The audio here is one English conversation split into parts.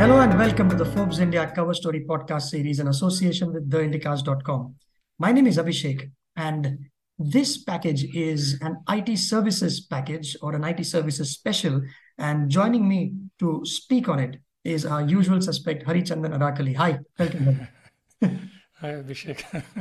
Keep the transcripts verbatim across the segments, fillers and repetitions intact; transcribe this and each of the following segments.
Hello and welcome to the Forbes India Cover Story podcast series in association with the indicast dot com. My name is Abhishek, and this package is an I T services package or an I T services special. And joining me to speak on it is our usual suspect, Harichandan Arakali. Hi, welcome. Hi, Abhishek.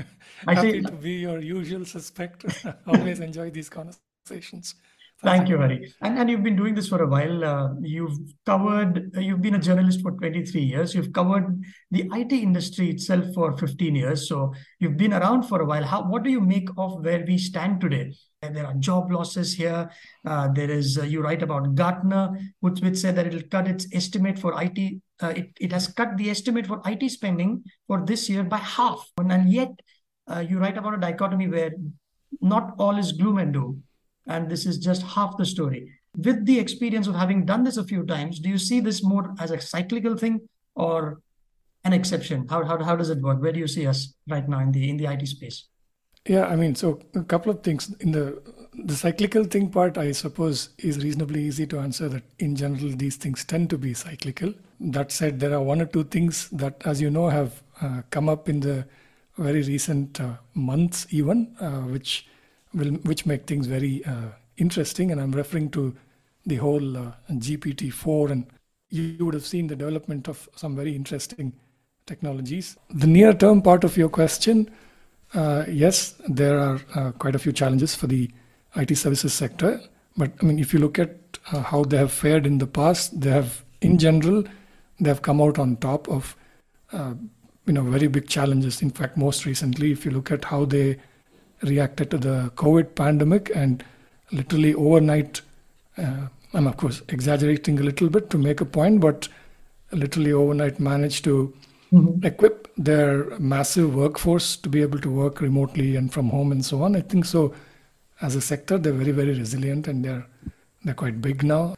I say Happy to be your usual suspect. Always enjoy these conversations. Thanks thank you, again. Hari. And, and you've been doing this for a while. Uh, you've covered, uh, you've been a journalist for twenty-three years. You've covered the I T industry itself for fifteen years. So you've been around for a while. How, what do you make of where we stand today? And there are job losses here. Uh, there is, uh, you write about Gartner, which, which said that it'll cut its estimate for I T. Uh, it, it has cut the estimate for I T spending for this year by half. And, and yet, uh, you write about a dichotomy where not all is gloom and doom. And this is just half the story. With the experience of having done this a few times, do you see this more as a cyclical thing or an exception? How, how, how does it work? Where do you see us right now in the in the I T space? Yeah, I mean, so a couple of things. In the the cyclical thing part, I suppose, is reasonably easy to answer that in general, these things tend to be cyclical. That said, there are one or two things that, as you know, have uh, come up in the very recent uh, months even, uh, which will which make things very uh, interesting. And I'm referring to the whole uh, G P T four, and you would have seen the development of some very interesting technologies. The near term part of your question, uh, yes, there are uh, quite a few challenges for the I T services sector. But I mean, if you look at uh, how they have fared in the past, they have, in general, they have come out on top of, uh, you know, very big challenges. In fact, most recently, if you look at how they reacted to the COVID pandemic and literally overnight, uh, I'm of course exaggerating a little bit to make a point, but literally overnight managed to mm-hmm. equip their massive workforce to be able to work remotely and from home and so on. I think so. As a sector, they're very, very resilient, and they're they're quite big now.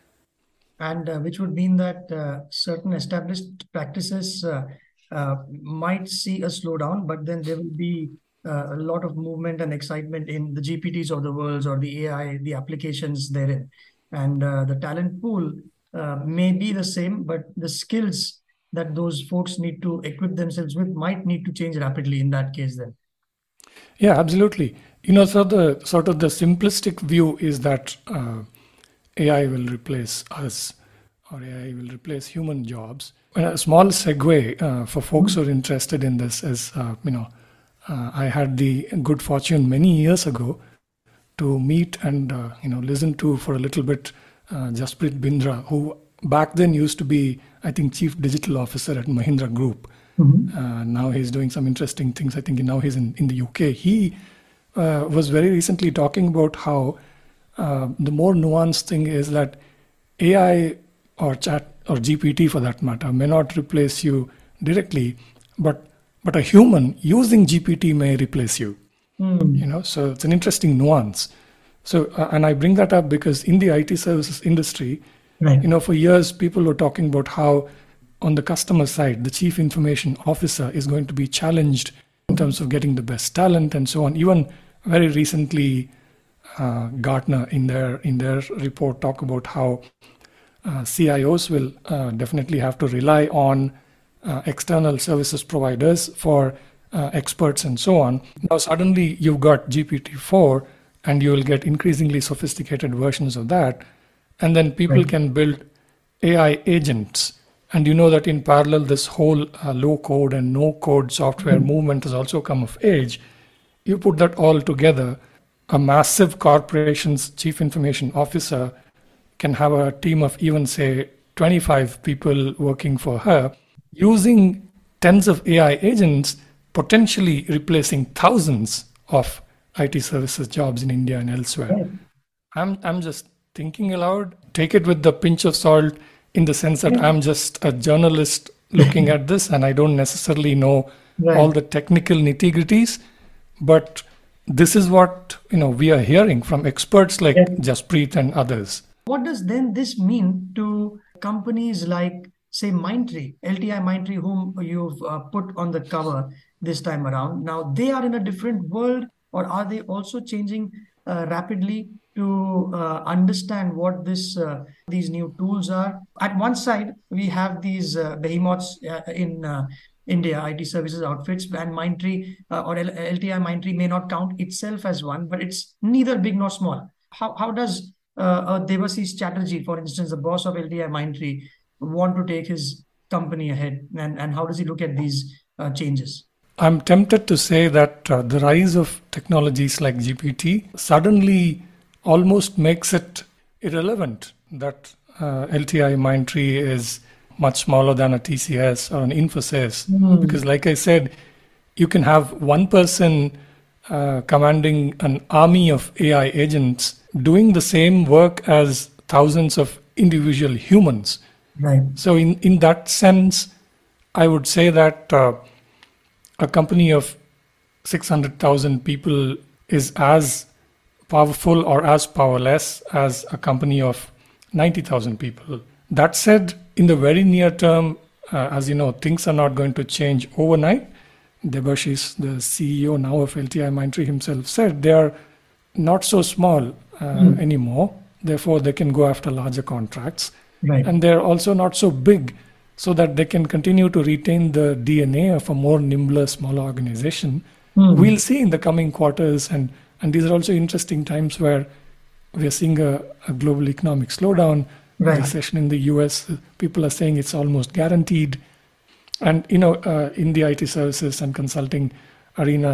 And uh, which would mean that uh, certain established practices uh, uh, might see a slowdown, but then there will be uh, a lot of movement and excitement in the G P Ts of the world or the A I, the applications therein. And uh, the talent pool uh, may be the same, but the skills that those folks need to equip themselves with might need to change rapidly in that case then. Yeah, absolutely. You know, so the sort of the simplistic view is that uh, A I will replace us, or A I will replace human jobs. And a small segue uh, for folks who are interested in this is, uh, you know, uh, I had the good fortune many years ago to meet and, uh, you know, listen to for a little bit uh, Jasprit Bindra, who back then used to be, I think, Chief Digital Officer at Mahindra Group. Mm-hmm. Uh, now he's doing some interesting things. I think now he's in, in the U K. He uh, was very recently talking about how uh, the more nuanced thing is that A I or chat or G P T for that matter may not replace you directly, but but a human using G P T may replace you. Mm. You know, so it's an interesting nuance. So uh, and I bring that up because in the I T services industry, right. you know, for years people were talking about how on the customer side, the chief information officer is going to be challenged in terms of getting the best talent and so on. Even very recently, uh, Gartner in their in their report talk about how uh, C I Os will uh, definitely have to rely on uh, external services providers for uh, experts and so on. Now suddenly you've got G P T four, and you will get increasingly sophisticated versions of that, and then people right. can build A I agents. And you know that in parallel, this whole uh, low code and no code software mm-hmm. movement has also come of age. You put that all together, a massive corporation's chief information officer can have a team of even, say, twenty-five people working for her, using tens of A I agents, potentially replacing thousands of I T services jobs in India and elsewhere. Right. I'm I'm just thinking aloud. Take it with the pinch of salt, in the sense that I'm just a journalist looking at this, and I don't necessarily know right. all the technical nitty-gritties, but this is what, you know, we are hearing from experts like yes. Jasprit and others. What does then this mean to companies like, say, Mindtree, L T I Mindtree, whom you've uh, put on the cover this time around? Now, they are in a different world, or are they also changing uh, rapidly to uh, understand what this uh, these new tools are. At one side, we have these uh, behemoths uh, in uh, India, I T services outfits, and Mindtree uh, or L- LTIMindtree may not count itself as one, but it's neither big nor small. How how does uh, uh, Debashish Chatterjee, for instance, the boss of LTIMindtree, want to take his company ahead, and and how does he look at these uh, changes? I'm tempted to say that uh, the rise of technologies like G P T suddenly almost makes it irrelevant that uh, LTIMindtree is much smaller than a T C S or an Infosys. Mm. Because, like I said, you can have one person uh, commanding an army of A I agents doing the same work as thousands of individual humans. Right. So, in, in that sense, I would say that uh, a company of six hundred thousand people is as powerful or as powerless as a company of ninety thousand people. That said, in the very near term, uh, as you know, things are not going to change overnight. Debashish, the C E O now of LTIMindtree himself, said they are not so small uh, mm. anymore. Therefore, they can go after larger contracts. Right. And they're also not so big, so that they can continue to retain the D N A of a more nimbler, smaller organization. Mm. We'll see in the coming quarters, and, and these are also interesting times where we're seeing a, a global economic slowdown, right. recession in the U S. People are saying it's almost guaranteed. And, you know, uh, in the I T services and consulting arena,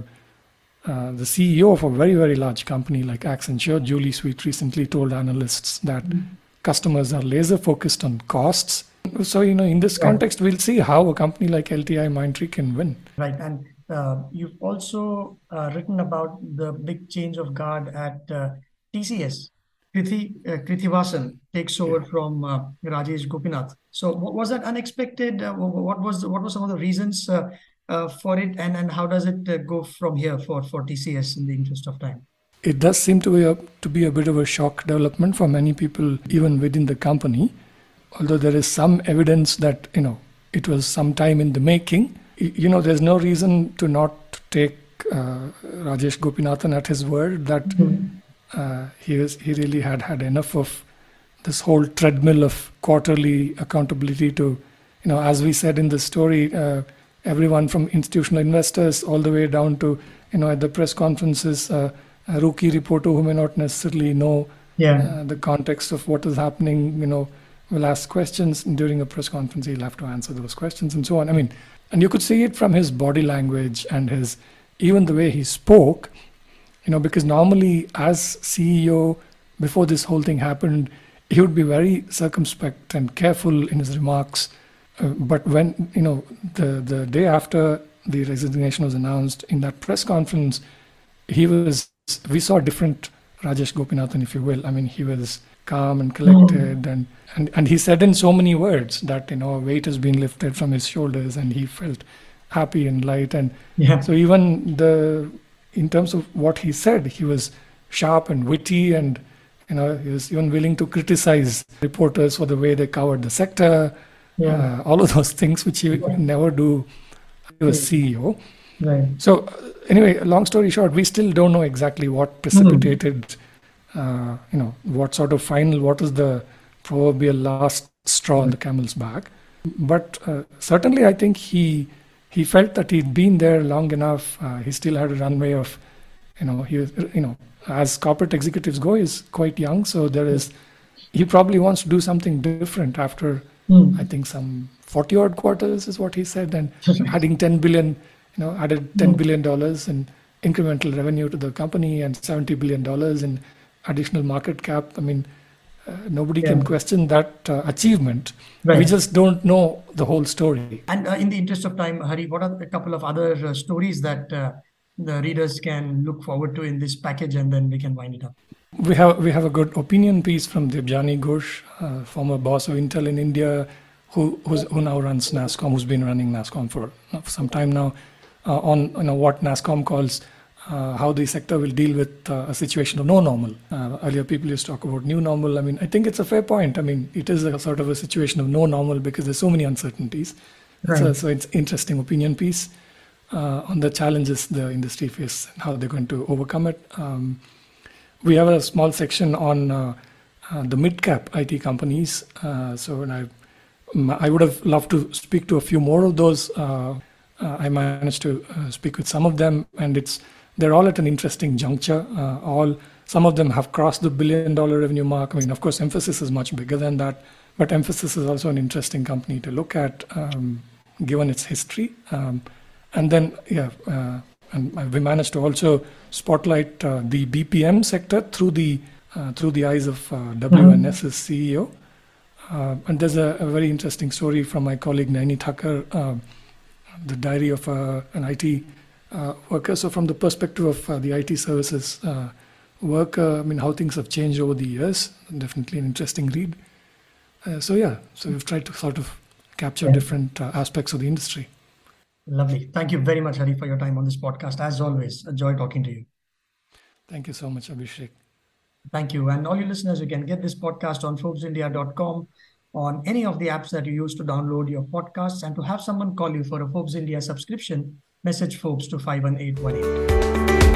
uh, uh, the C E O of a very, very large company like Accenture, Julie Sweet, recently told analysts that mm. customers are laser focused on costs. So, you know, in this context, right. we'll see how a company like LTIMindtree can win. Right. And uh, you've also uh, written about the big change of guard at uh, T C S. Krithi, uh, Krithivasan takes over yeah. from uh, Rajesh Gopinath. So was that unexpected? Uh, what was what were some of the reasons uh, uh, for it, and, and how does it uh, go from here for, for T C S in the interest of time? It does seem to be a, to be a bit of a shock development for many people, even within the company. Although there is some evidence that, you know, it was some time in the making. You know, there's no reason to not take uh, Rajesh Gopinathan at his word that mm-hmm. uh, he was, he really had had enough of this whole treadmill of quarterly accountability to, you know, as we said in the story, uh, everyone from institutional investors all the way down to, you know, at the press conferences, uh, a rookie reporter who may not necessarily know yeah. uh, the context of what is happening, you know, will ask questions during a press conference. He'll have to answer those questions and so on. I mean, and you could see it from his body language and his, even the way he spoke, you know, because normally as C E O, before this whole thing happened, he would be very circumspect and careful in his remarks. Uh, but when, you know, the, the day after the resignation was announced in that press conference, he was, we saw a different Rajesh Gopinathan, if you will. I mean, he was calm and collected, mm. and, and and he said in so many words that, you know, a weight has been lifted from his shoulders and he felt happy and light. And yeah. so even the in terms of what he said, he was sharp and witty, and, you know, he was even willing to criticize reporters for the way they covered the sector, yeah. uh, all of those things which he would never do as a C E O. Right. So uh, anyway, long story short, we still don't know exactly what precipitated mm. Uh, you know, what sort of final, what is the proverbial last straw on the camel's back. But uh, certainly I think he he felt that he'd been there long enough. Uh, he still had a runway of, you know, he was, you know, as corporate executives go, he's quite young. So there is, he probably wants to do something different after, mm. I think some forty odd quarters is what he said, and adding ten billion, you know, added ten mm. billion dollars in incremental revenue to the company and seventy billion dollars in additional market cap. I mean, uh, nobody yeah. can question that uh, achievement. Right. We just don't know the whole story. And uh, in the interest of time, Hari, what are a couple of other uh, stories that uh, the readers can look forward to in this package, and then we can wind it up? We have we have a good opinion piece from Debjani Ghosh, uh, former boss of Intel in India, who who's, who now runs NASSCOM, who's been running NASSCOM for, for some time now, uh, on, you know, what NASSCOM calls Uh, how the sector will deal with uh, a situation of no normal. Uh, earlier, people used to talk about new normal. I mean, I think it's a fair point. I mean, it is a sort of a situation of no normal because there's so many uncertainties. Right. So, so it's interesting opinion piece uh, on the challenges the industry faces and how they're going to overcome it. Um, we have a small section on uh, uh, the mid-cap I T companies. Uh, so and I, I would have loved to speak to a few more of those. Uh, uh, I managed to uh, speak with some of them, and it's they're all at an interesting juncture. Uh, all some of them have crossed the billion-dollar revenue mark. I mean, of course, Mphasis is much bigger than that, but Mphasis is also an interesting company to look at, um, given its history. Um, and then, yeah. Uh, And we managed to also spotlight uh, the B P M sector through the uh, through the eyes of uh, W N S's C E O. Uh, and there's a, a very interesting story from my colleague Naini Thakur, uh, the diary of uh, an I T uh, worker. So from the perspective of uh, the I T services uh, worker, I mean, how things have changed over the years, definitely an interesting read. Uh, so yeah, so we've tried to sort of capture yeah. different uh, aspects of the industry. Lovely. Thank you very much, Hari, for your time on this podcast. As always, a joy talking to you. Thank you so much, Abhishek. Thank you. And all you listeners, you can get this podcast on Forbes India dot com, on any of the apps that you use to download your podcasts. And to have someone call you for a Forbes India subscription, message Forbes to five one eight one eight.